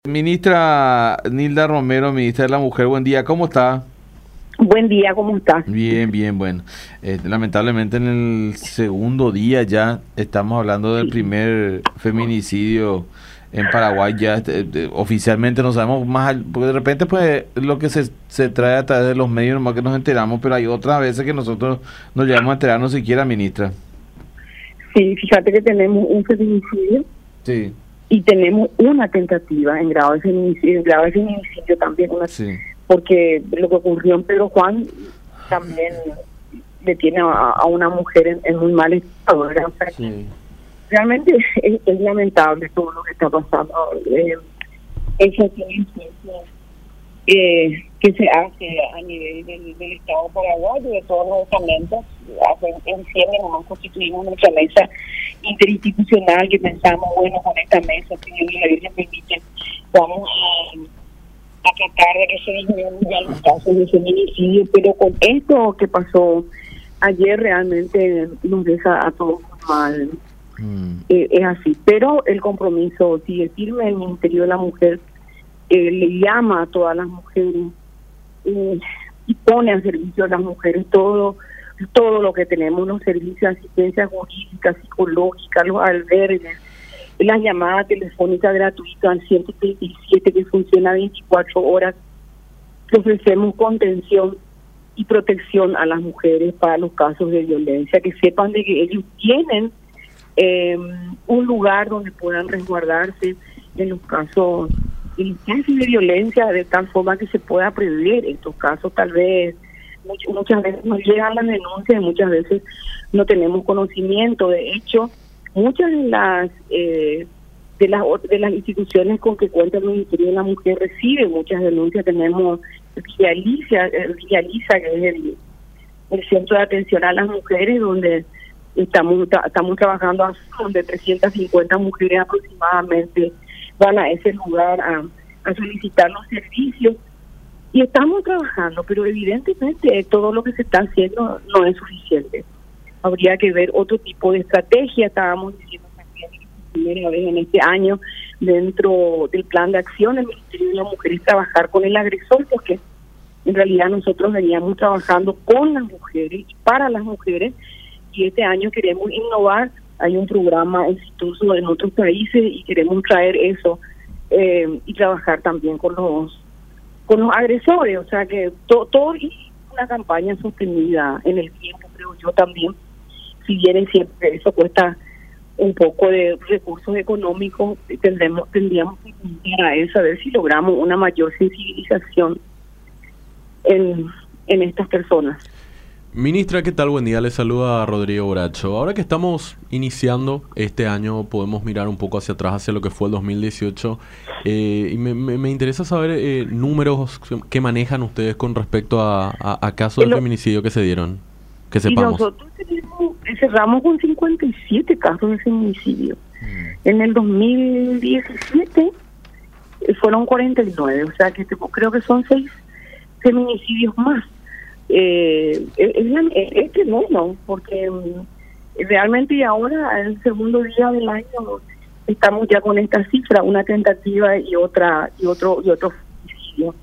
Ministra Nilda Romero, ministra de la Mujer, buen día, ¿cómo está? Buen día, ¿cómo estás? Bien, bien, bueno. Lamentablemente en el segundo día ya estamos hablando del Sí, primer feminicidio en Paraguay. Ya oficialmente no sabemos más, porque de repente pues lo que se trae a través de los medios nomás que nos enteramos, pero hay otras veces que nosotros no llegamos a enterarnos siquiera, ministra. sí, fíjate que tenemos un feminicidio Sí, y tenemos una tentativa en grado de feminicidio también, sí, porque lo que ocurrió en Pedro Juan también detiene a una mujer en muy mal estado, ¿verdad? O sea, sí. realmente es lamentable todo lo que está pasando. Esa feminicidio que se hace a nivel del Estado paraguayo, de todos los estamentos, en diciembre nos constituimos nuestra mesa interinstitucional que pensamos, bueno, con esta mesa, si la Virgen permite, vamos a tratar de que se disminuyan los casos de feminicidio, pero con esto que pasó ayer realmente nos deja a todos mal. Es así, pero el compromiso sigue firme. El Ministerio de la Mujer le llama a todas las mujeres y pone a servicio de las mujeres todo lo que tenemos, los servicios de asistencia jurídica, psicológica, los albergues, las llamadas telefónicas gratuitas al 137 que funciona 24 horas, que ofrecemos contención y protección a las mujeres para los casos de violencia, que sepan de que ellos tienen un lugar donde puedan resguardarse en los casos de violencia, de tal forma que se pueda prever estos casos. Tal vez muchas veces nos llegan las denuncias y muchas veces no tenemos conocimiento. De hecho, muchas de las instituciones con que cuenta el Ministerio de la Mujer reciben muchas denuncias. Tenemos Villa Lisa, que es el centro de atención a las mujeres, donde estamos trabajando así, donde 350 mujeres aproximadamente van a ese lugar a solicitar los servicios, y estamos trabajando, pero evidentemente todo lo que se está haciendo no es suficiente. Habría que ver otro tipo de estrategia. Estábamos diciendo también por primera vez en este año, dentro del plan de acción del Ministerio de la Mujer, es trabajar con el agresor, porque en realidad nosotros veníamos trabajando con las mujeres y para las mujeres, y este año queremos innovar. Hay un programa exitoso en otros países y queremos traer eso y trabajar también con los agresores. O sea que todo es una campaña sostenida en el tiempo, creo yo también. Si bien siempre eso cuesta un poco de recursos económicos, tendríamos que ir a eso, a ver si logramos una mayor sensibilización en estas personas. Ministra, ¿qué tal? Buen día, le saluda Rodrigo Bracho. Ahora que estamos iniciando este año, podemos mirar un poco hacia atrás, hacia lo que fue el 2018, y me interesa saber números que manejan ustedes con respecto a casos de feminicidio que se dieron, que sepamos. Y nosotros cerramos con 57 casos de feminicidio. En el 2017 fueron 49, o sea que creo que son 6 feminicidios más. Es tremendo, porque realmente ahora, el segundo día del año, estamos ya con esta cifra, una tentativa y otro feminicidio.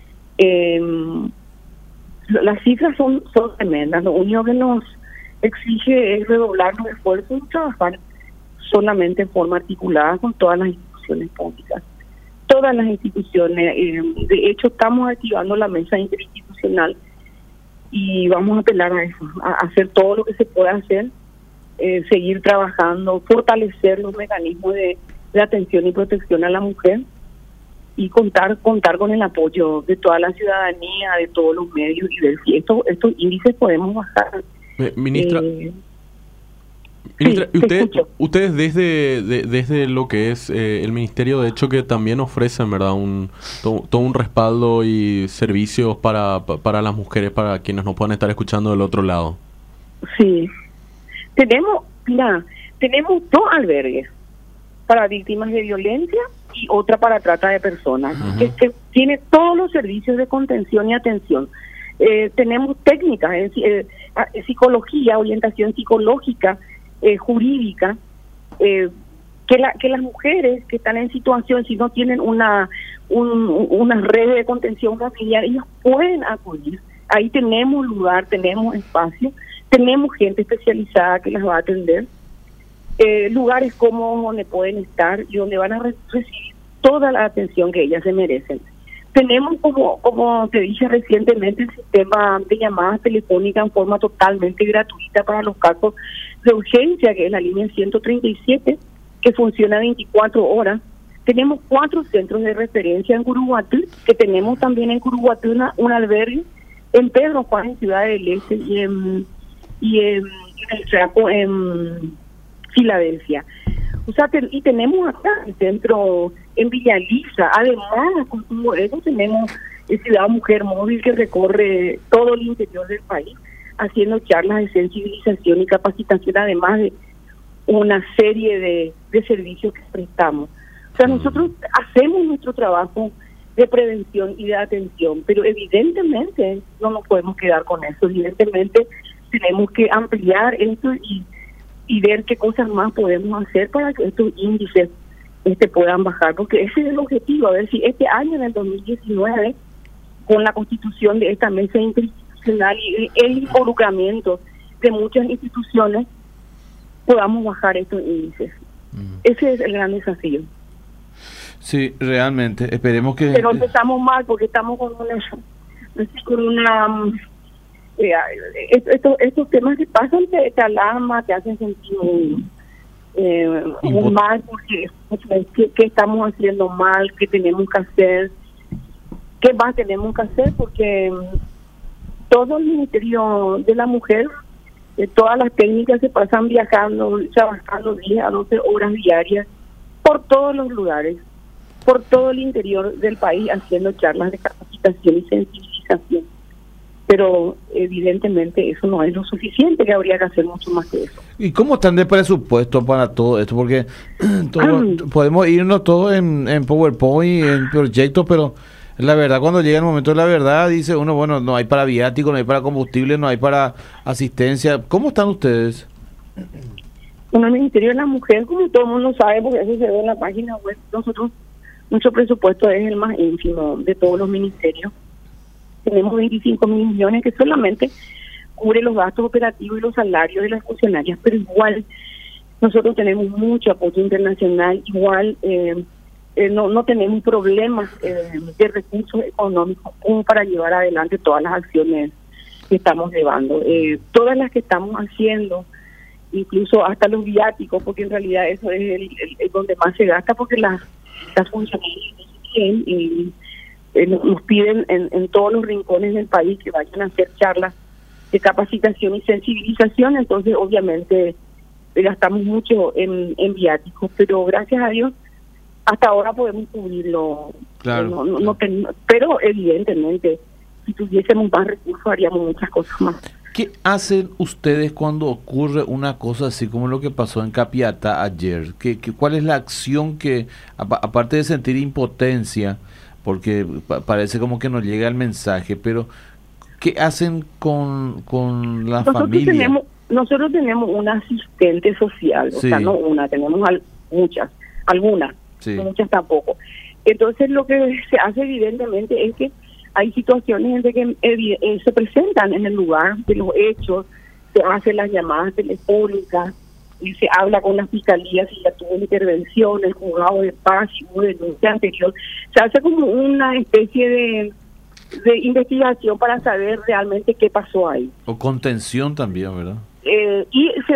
Las cifras son tremendas. Lo único que nos exige es redoblar los esfuerzos y trabajar solamente en forma articulada con todas las instituciones públicas. Todas las instituciones, de hecho estamos activando la mesa interinstitucional y vamos a apelar a eso, a hacer todo lo que se pueda hacer, seguir trabajando, fortalecer los mecanismos de atención y protección a la mujer y contar con el apoyo de toda la ciudadanía, de todos los medios, y ver si estos índices podemos bajar. Ministra, sí, ustedes desde lo que es el Ministerio, de hecho, que también ofrecen, ¿verdad?, todo un respaldo y servicios para las mujeres, para quienes nos puedan estar escuchando del otro lado. Sí, tenemos 2 albergues para víctimas de violencia y otra para trata de personas, que tiene todos los servicios de contención y atención. Tenemos técnicas en psicología, orientación psicológica, jurídica, que las mujeres que están en situación, si no tienen una red de contención familiar, ellos pueden acudir. Ahí tenemos lugar, tenemos espacio, tenemos gente especializada que las va a atender, lugares cómodos donde pueden estar y donde van a recibir toda la atención que ellas se merecen. Tenemos, como te dije recientemente, el sistema de llamadas telefónicas en forma totalmente gratuita para los casos de urgencia, que es la línea 137, que funciona 24 horas. Tenemos 4 centros de referencia en Curuguatú, que tenemos también en Curuguatú un albergue, en Pedro Juan, en Ciudad del Este, y en el Chaco, en Filadelfia. O sea, y tenemos acá el centro en Villa Elisa. Además, con todo eso tenemos Ciudad Mujer Móvil, que recorre todo el interior del país, haciendo charlas de sensibilización y capacitación, además de una serie de servicios que prestamos. O sea, nosotros hacemos nuestro trabajo de prevención y de atención, pero evidentemente no nos podemos quedar con eso. Evidentemente tenemos que ampliar esto y ver qué cosas más podemos hacer para que estos índices puedan bajar, porque ese es el objetivo, a ver si este año, en el 2019, con la constitución de esta mesa interinstitucional y el involucramiento de muchas instituciones, podamos bajar estos índices. Ese es el gran desafío. Sí, realmente, esperemos que... Pero empezamos mal porque estamos con una estos temas que pasan te alarma, te hacen sentir muy mal, porque ¿qué estamos haciendo mal? ¿Qué tenemos que hacer? ¿Qué más tenemos que hacer? Porque todo el Ministerio de la Mujer, todas las técnicas se pasan viajando, trabajando 10 a 12 horas diarias por todos los lugares, por todo el interior del país, haciendo charlas de capacitación y sensibilización. Pero evidentemente eso no es lo suficiente, que habría que hacer mucho más que eso. ¿Y cómo están de presupuesto para todo esto? Porque podemos irnos todos en PowerPoint, en proyectos, pero la verdad, cuando llega el momento de la verdad, dice uno, bueno, no hay para viático, no hay para combustible, no hay para asistencia. ¿Cómo están ustedes? Bueno, el Ministerio de la Mujer, como todo el mundo sabe, porque eso se ve en la página web, nuestro presupuesto es el más ínfimo de todos los ministerios. Tenemos 25 mil millones que solamente cubre los gastos operativos y los salarios de las funcionarias, pero igual nosotros tenemos mucho apoyo internacional, igual no tenemos problemas de recursos económicos como para llevar adelante todas las acciones que estamos llevando. Todas las que estamos haciendo, incluso hasta los viáticos, porque en realidad eso es el donde más se gasta, porque las funcionarias nos piden en todos los rincones del país que vayan a hacer charlas de capacitación y sensibilización. Entonces obviamente gastamos mucho en viáticos, pero gracias a Dios hasta ahora podemos cubrirlo. Claro. Pero evidentemente si tuviésemos más recursos haríamos muchas cosas más. ¿Qué hacen ustedes cuando ocurre una cosa así como lo que pasó en Capiatá ayer? ¿Cuál es la acción que, aparte de sentir impotencia, porque parece como que no llega el mensaje, pero qué hacen con la familia? Nosotros tenemos una asistente social, sí. O sea, no una, tenemos muchas, algunas, sí. No muchas tampoco. Entonces lo que se hace evidentemente es que hay situaciones en que se presentan en el lugar de los hechos, se hacen las llamadas telefónicas, y se habla con la fiscalía si ya tuvo intervención, el juzgado de paz, si hubo denuncia anterior. Se hace como una especie de investigación para saber realmente qué pasó ahí. O contención también, ¿verdad? Y se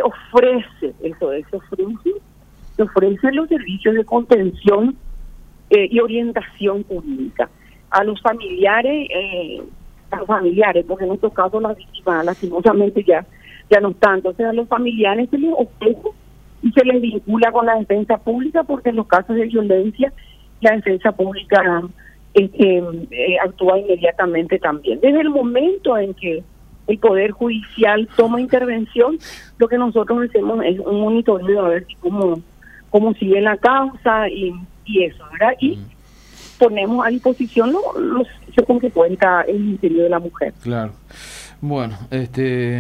ofrecen los servicios de contención y orientación jurídica a los familiares, porque en nuestro caso las víctimas lastimosamente ya no están. Entonces a los familiares se les ofrece y se les vincula con la defensa pública, porque en los casos de violencia la defensa pública actúa inmediatamente también. Desde el momento en que el Poder Judicial toma intervención, lo que nosotros hacemos es un monitoreo a ver si cómo sigue la causa y eso, ¿verdad? Y ponemos a disposición los hechos con que cuenta el Ministerio de la Mujer. Claro. Bueno,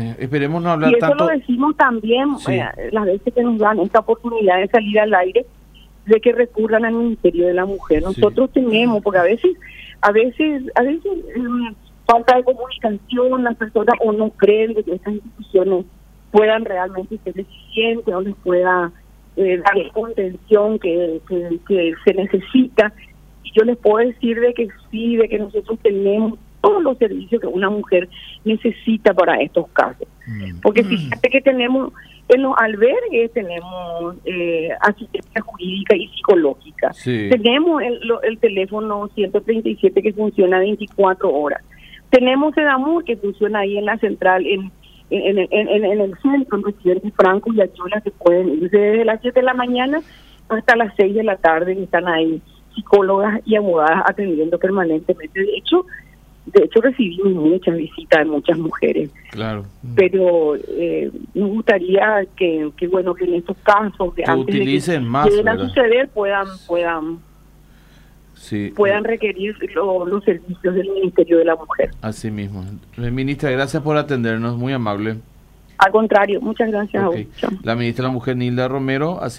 esperemos no hablar y eso tanto. lo decimos también, sí. Las veces que nos dan esta oportunidad de salir al aire, de que recurran al Ministerio de la Mujer. Nosotros tenemos, porque a veces falta de comunicación, las personas o no creen de que estas instituciones puedan realmente ser eficientes o les pueda dar la contención que se necesita. Y yo les puedo decir de que sí, de que nosotros tenemos todos los servicios que una mujer necesita para estos casos. Porque fíjate que tenemos, en los albergues tenemos asistencia jurídica y psicológica. Sí. Tenemos el teléfono 137 que funciona 24 horas. Tenemos EDAMUR que funciona ahí en la central, en el centro, en Presidente Franco y Ayola, que pueden irse desde las 7 de la mañana hasta las 6 de la tarde, y están ahí psicólogas y abogadas atendiendo permanentemente. De hecho recibimos muchas visitas de muchas mujeres. Claro. Pero nos gustaría que en estos casos que antes utilicen de que más, lleguen a suceder puedan requerir los servicios del Ministerio de la Mujer. Así mismo. Ministra, gracias por atendernos, muy amable. Al contrario, muchas gracias a vos. La ministra de la Mujer, Nilda Romero.